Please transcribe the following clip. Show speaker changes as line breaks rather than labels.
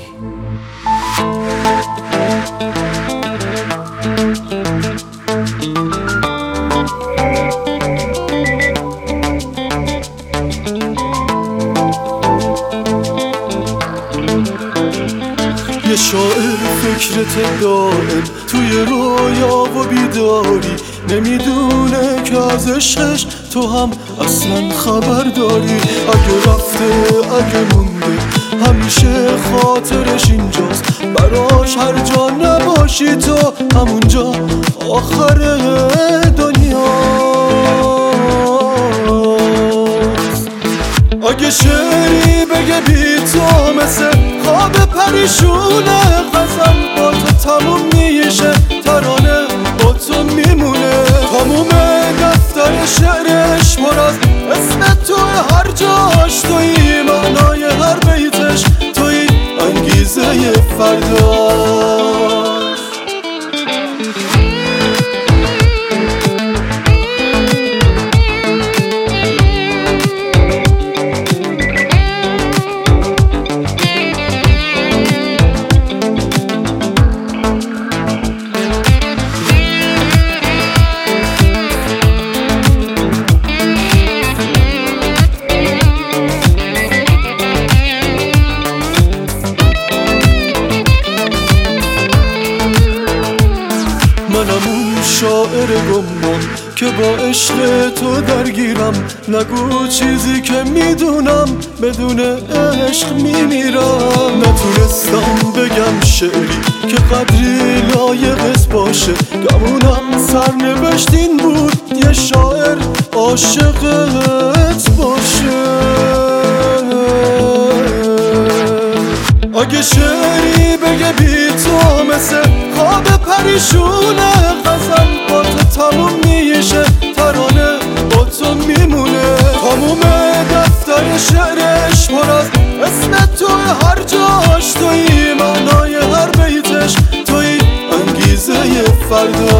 یه شاعر فکرت دائم توی رویا و بیداری، نمیدونه که از عشقش تو هم اصلا خبر داری. اگه رفته اگه مونده همیشه خاطرش اینجاست، براش هر جا نباشی تو همونجا آخر دنیاست. اگه شعری بگه بی تو مثل خواب پریشونه، غزل با تو تموم میشه، ترانه با تو میمونه. تموم دفتر شعرش پر از اسم توی، هر جاش توی، معنای هر بیتش توی، انگیزه فرداش. منم اون شاعر گمان که با عشق تو درگیرم، نگو چیزی که میدونم بدون عشق میمیرم. نتونستم بگم شعری که قدری لایقت باشه، گمونم سرنوشتین بود یه شاعر عاشقت باشه. اگه شعری بگه بی تو مثل خواب پریشونه، غزل با تو تموم میشه، ترانه با تو میمونه. تموم دفتر شعرش پر از اسم توی، هر جاش توی، معنای هر بیتش توی، انگیزه فردا.